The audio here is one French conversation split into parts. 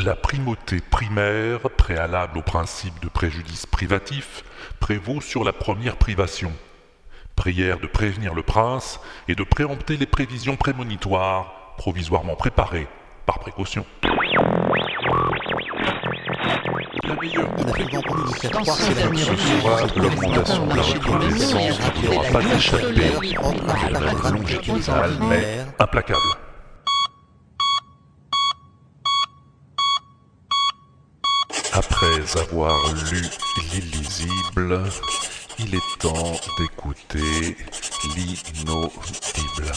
La primauté primaire, préalable au principe de préjudice privatif, prévaut sur la première privation. Prière de prévenir le prince et de préempter les prévisions prémonitoires, provisoirement préparées, par précaution. La meilleure Ce sera l'augmentation de la reconnaissance qui n'aura pas échappé à une règle longitudinale, mais implacable. Après avoir lu l'illisible, il est temps d'écouter l'inaudible.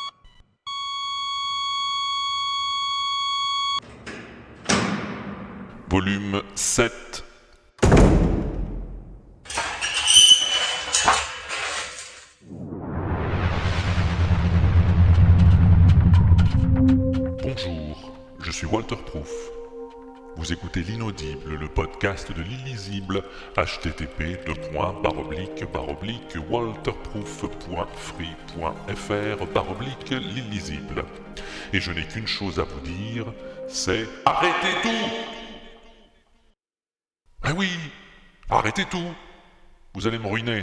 Volume 7. Bonjour, je suis Walter Proof. Vous écoutez l'inaudible, le podcast de l'illisible, http://walterproof.free.fr/l'illisible. Et je n'ai qu'une chose à vous dire, c'est arrêtez tout! Ah oui, arrêtez tout! Vous allez me ruiner.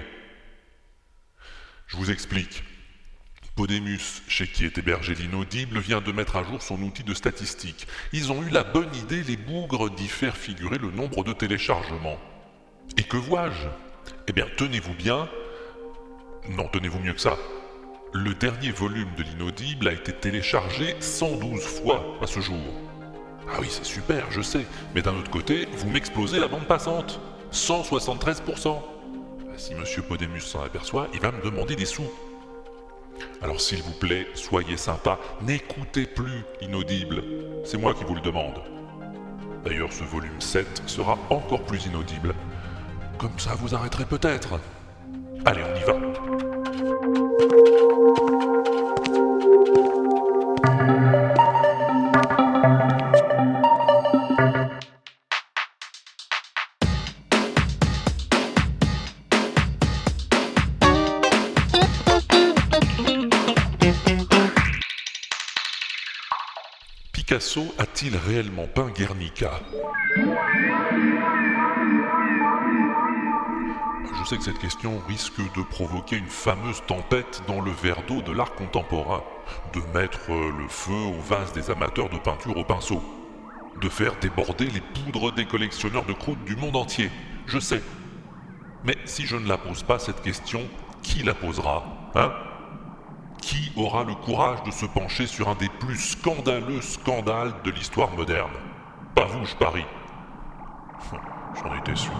Je vous explique. Podemus, chez qui est hébergé l'inaudible, vient de mettre à jour son outil de statistique. Ils ont eu la bonne idée, les bougres, d'y faire figurer le nombre de téléchargements. Et que vois-je ? Eh bien, tenez-vous bien... Non, tenez-vous mieux que ça. Le dernier volume de l'inaudible a été téléchargé 112 fois à ce jour. Ah oui, c'est super, je sais. Mais d'un autre côté, vous m'explosez la bande passante. 173%. Si Monsieur Podemus s'en aperçoit, il va me demander des sous. Alors s'il vous plaît, soyez sympa, n'écoutez plus l'inaudible. C'est moi qui vous le demande. D'ailleurs, ce volume 7 sera encore plus inaudible. Comme ça, vous arrêterez peut-être. Allez, on y va. Picasso a-t-il réellement peint Guernica ? Je sais que cette question risque de provoquer une fameuse tempête dans le verre d'eau de l'art contemporain, de mettre le feu au vase des amateurs de peinture au pinceau, de faire déborder les poudres des collectionneurs de croûtes du monde entier, je sais. Mais si je ne la pose pas cette question, qui la posera, hein ? Qui aura le courage de se pencher sur un des plus scandaleux scandales de l'histoire moderne ? Pas vous, je parie. J'en étais sûr.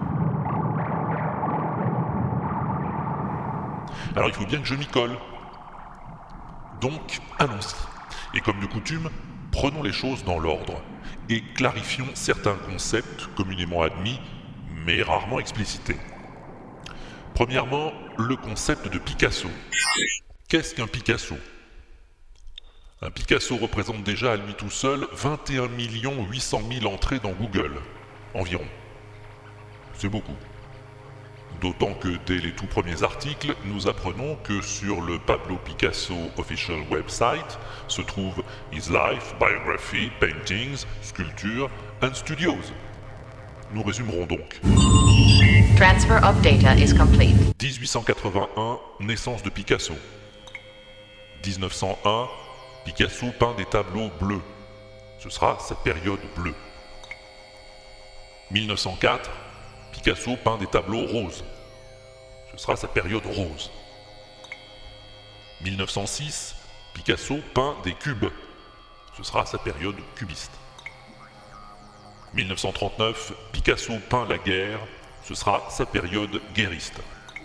Alors il faut bien que je m'y colle. Donc, allons-y. Et comme de coutume, prenons les choses dans l'ordre et clarifions certains concepts communément admis, mais rarement explicités. Premièrement, le concept de Picasso. Qu'est-ce qu'un Picasso ? Un Picasso représente déjà à lui tout seul 21 800 000 entrées dans Google, environ. C'est beaucoup. D'autant que dès les tout premiers articles, nous apprenons que sur le Pablo Picasso official website se trouve His Life, Biography, Paintings, Sculpture and Studios. Nous résumerons donc. Transfer of data is complete. 1881, naissance de Picasso. 1901, Picasso peint des tableaux bleus. Ce sera sa période bleue. 1904, Picasso peint des tableaux roses. Ce sera sa période rose. 1906, Picasso peint des cubes. Ce sera sa période cubiste. 1939, Picasso peint la guerre. Ce sera sa période guerriste.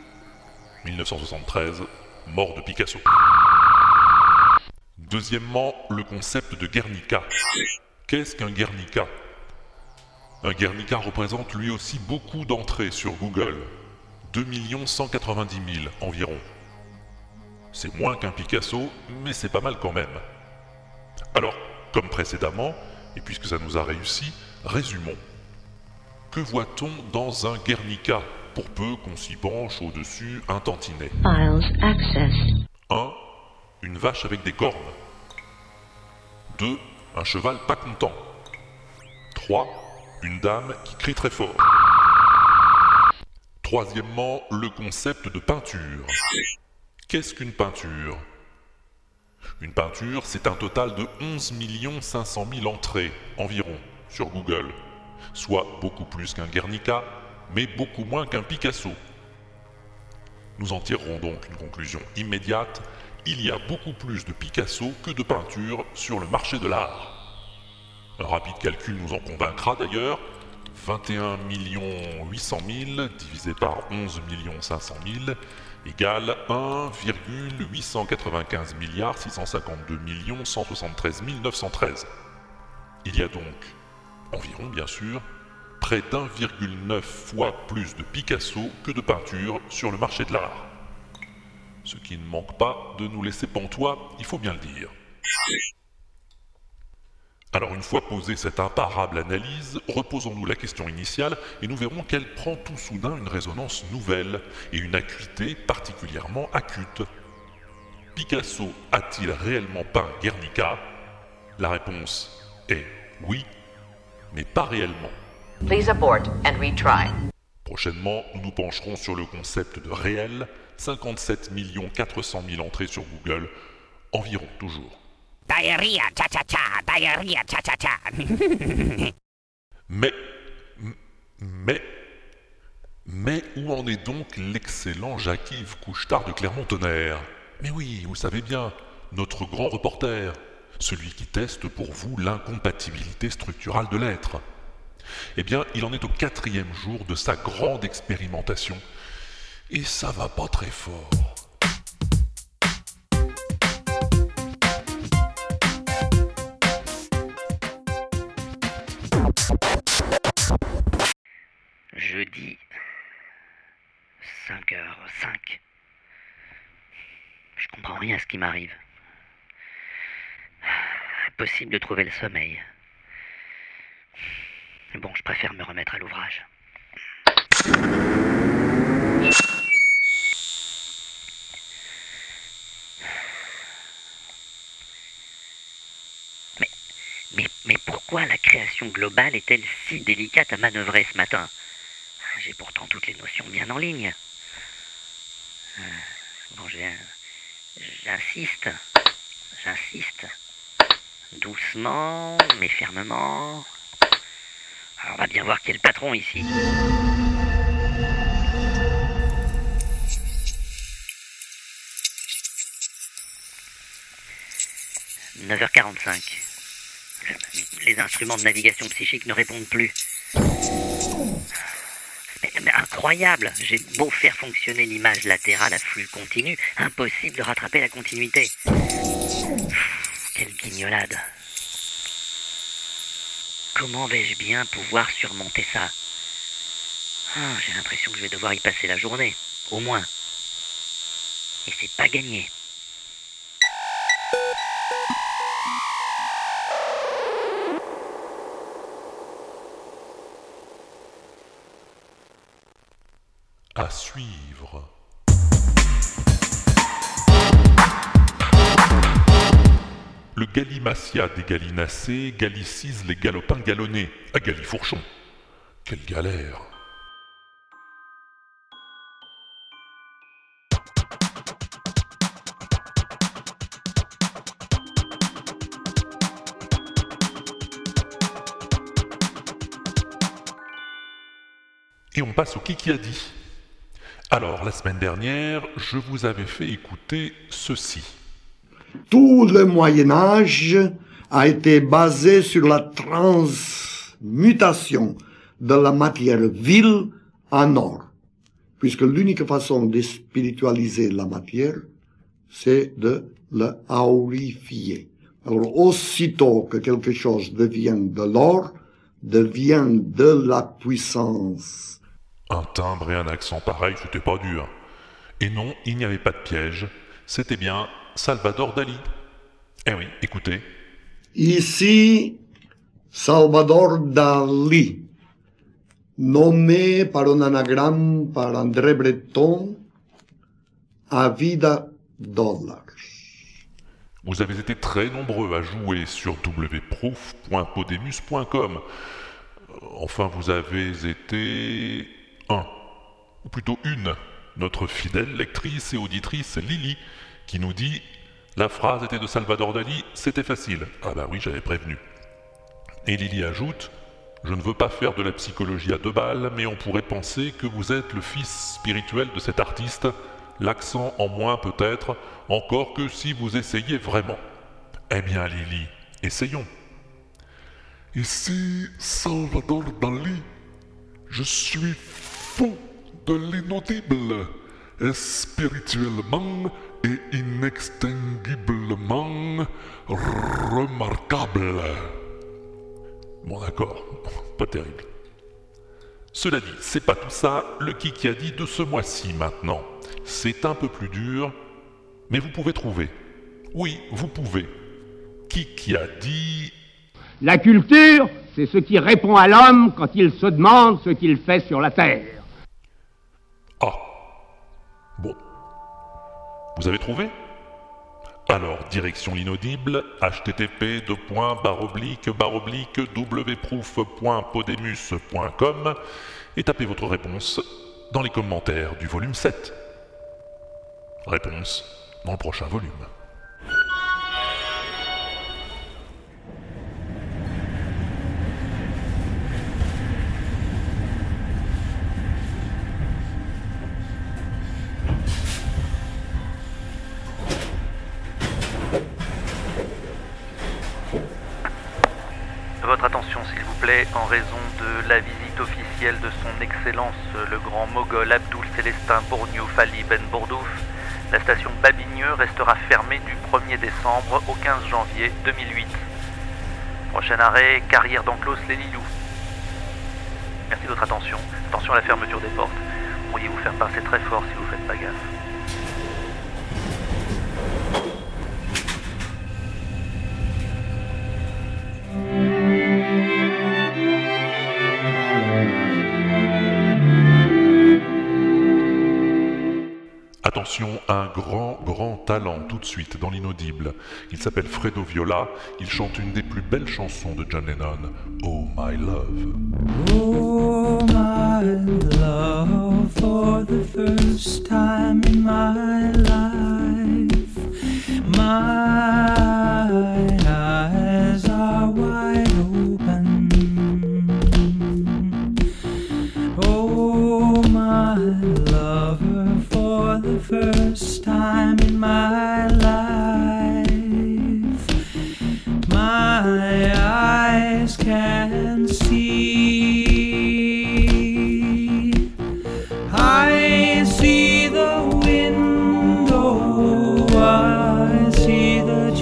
1973, mort de Picasso. Deuxièmement, le concept de Guernica. Qu'est-ce qu'un Guernica ? Un Guernica représente lui aussi beaucoup d'entrées sur Google. 2 190 000 environ. C'est moins qu'un Picasso, mais c'est pas mal quand même. Alors, comme précédemment, et puisque ça nous a réussi, résumons. Que voit-on dans un Guernica, pour peu qu'on s'y penche au-dessus un tantinet ? Files access. 1. Une vache avec des cornes. 2. Un cheval pas content. 3. Une dame qui crie très fort. Troisièmement, le concept de peinture. Qu'est-ce qu'une peinture ? Une peinture, c'est un total de 11 500 000 entrées, environ, sur Google. Soit beaucoup plus qu'un Guernica, mais beaucoup moins qu'un Picasso. Nous en tirerons donc une conclusion immédiate. Il y a beaucoup plus de Picasso que de peintures sur le marché de l'art. Un rapide calcul nous en convaincra d'ailleurs. 21 800 000 divisé par 11 500 000 égale 1,895 652 173 913. Il y a donc, environ bien sûr, près d'1,9 fois plus de Picasso que de peinture sur le marché de l'art. Ce qui ne manque pas de nous laisser pantois, il faut bien le dire. Alors une fois posée cette imparable analyse, reposons-nous la question initiale et nous verrons qu'elle prend tout soudain une résonance nouvelle et une acuité particulièrement acute. Picasso a-t-il réellement peint Guernica ? La réponse est oui, mais pas réellement. Please abort and retry. Prochainement, nous nous pencherons sur le concept de réel, 57 400 000 entrées sur Google, environ toujours. Diarrhea, cha-cha-cha, diarrhea, cha-cha-cha. Mais où en est donc l'excellent Jacques-Yves Couchetard de Clermont-Tonnerre ? Mais oui, vous savez bien, notre grand reporter, celui qui teste pour vous l'incompatibilité structurale de l'être. Eh bien, il en est au 4e jour de sa grande expérimentation, et ça va pas très fort. Jeudi, 5h05. Je comprends rien à ce qui m'arrive. Impossible de trouver le sommeil. Bon, je préfère me remettre à l'ouvrage. Mais pourquoi la création globale est-elle si délicate à manœuvrer ce matin ? J'ai pourtant toutes les notions bien en ligne. Bon, j'insiste. Doucement, mais fermement. Alors, on va bien voir qui est le patron ici. « 9h45. Les instruments de navigation psychique ne répondent plus. Mais incroyable, j'ai beau faire fonctionner l'image latérale à flux continu, impossible de rattraper la continuité. Quelle guignolade. Comment vais-je bien pouvoir surmonter ça ? J'ai l'impression que je vais devoir y passer la journée, au moins. Et c'est pas gagné. À suivre. Le gallimacia des gallinacés gallicise les galopins galonnés à Galifourchon. Quelle galère! Et on passe au Kiki a dit. Alors, la semaine dernière, je vous avais fait écouter ceci. Tout le Moyen-Âge a été basé sur la transmutation de la matière vile en or, puisque l'unique façon de spiritualiser la matière, c'est de l'aurifier. Alors, aussitôt que quelque chose devient de l'or, devient de la puissance. Un timbre et un accent pareil, c'était pas dur. Et non, il n'y avait pas de piège. C'était bien Salvador Dali. Eh oui, écoutez. Ici, Salvador Dali, nommé par un anagramme par André Breton, à vida dollars. Vous avez été très nombreux à jouer sur wproof.podemus.com. Enfin, vous avez été un, ou plutôt une, notre fidèle lectrice et auditrice Lily, qui nous dit « La phrase était de Salvador Dali, c'était facile. » Ah bah oui, j'avais prévenu. Et Lily ajoute « Je ne veux pas faire de la psychologie à 2 balles, mais on pourrait penser que vous êtes le fils spirituel de cet artiste, l'accent en moins peut-être, encore que si vous essayez vraiment. » Eh bien Lily, essayons. Ici Salvador Dali. Je suis fou de l'inaudible, et spirituellement et inextinguiblement remarquable. Bon d'accord, pas terrible. Cela dit, c'est pas tout ça, le Kiki a dit de ce mois-ci maintenant. C'est un peu plus dur, mais vous pouvez trouver. Oui, vous pouvez. Kiki a dit... La culture, c'est ce qui répond à l'homme quand il se demande ce qu'il fait sur la terre. Ah. Bon. Vous avez trouvé ? Alors, direction l'inaudible, http://wproof.podemus.com et tapez votre réponse dans les commentaires du volume 7. Réponse dans le prochain volume. Votre attention s'il vous plaît, en raison de la visite officielle de son Excellence le Grand Moghol Abdul Célestin Bourgnouf Ali Ben Bourdouf, la station Babigneux restera fermée du 1er décembre au 15 janvier 2008. Prochain arrêt, carrière d'Enclos les Lilous. Merci de votre attention. Attention à la fermeture des portes. Vous pourriez vous faire pincer très fort si vous faites pas gaffe. Attention, un grand talent tout de suite dans l'inaudible. Il s'appelle Fredo Viola, il chante une des plus belles chansons de John Lennon, Oh My Love. Oh my love, for the first time in my life, my eyes are wide open. Oh my lover, for the first time in my life, my eyes can see. I see the window, I see the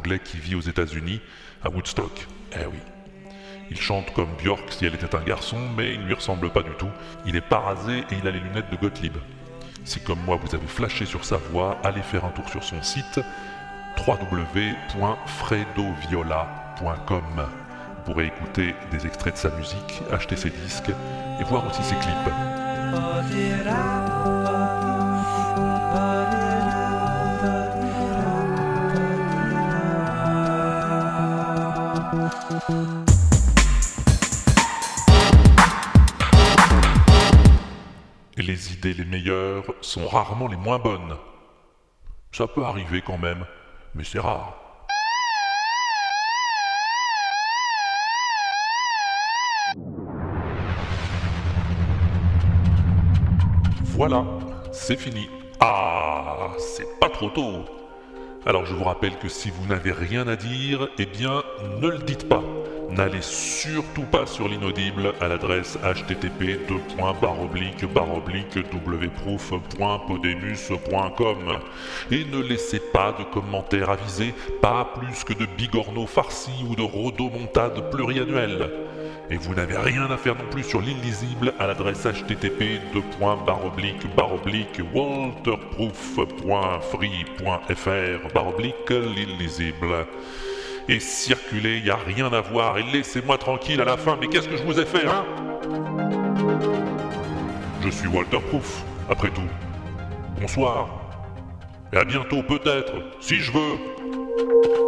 anglais qui vit aux États-Unis, à Woodstock. Eh oui. Il chante comme Björk si elle était un garçon, mais il ne lui ressemble pas du tout. Il est pas rasé et il a les lunettes de Gottlieb. Si comme moi vous avez flashé sur sa voix, allez faire un tour sur son site www.fredoviola.com. Vous pourrez écouter des extraits de sa musique, acheter ses disques et voir aussi ses clips. Et les idées les meilleures sont rarement les moins bonnes. Ça peut arriver quand même, mais c'est rare. Voilà, c'est fini. Ah, c'est pas trop tôt. Alors je vous rappelle que si vous n'avez rien à dire, eh bien, ne le dites pas. N'allez surtout pas sur l'inaudible à l'adresse http://wproof.podemus.com et ne laissez pas de commentaires avisés, pas plus que de bigorneaux farcis ou de rodomontades pluriannuelles. Et vous n'avez rien à faire non plus sur l'illisible à l'adresse http://walterproof.free.fr/l'illisible. Et circulez, y a rien à voir, et laissez-moi tranquille à la fin, mais qu'est-ce que je vous ai fait, hein? Je suis Walter Proof, après tout. Bonsoir. Et à bientôt peut-être, si je veux.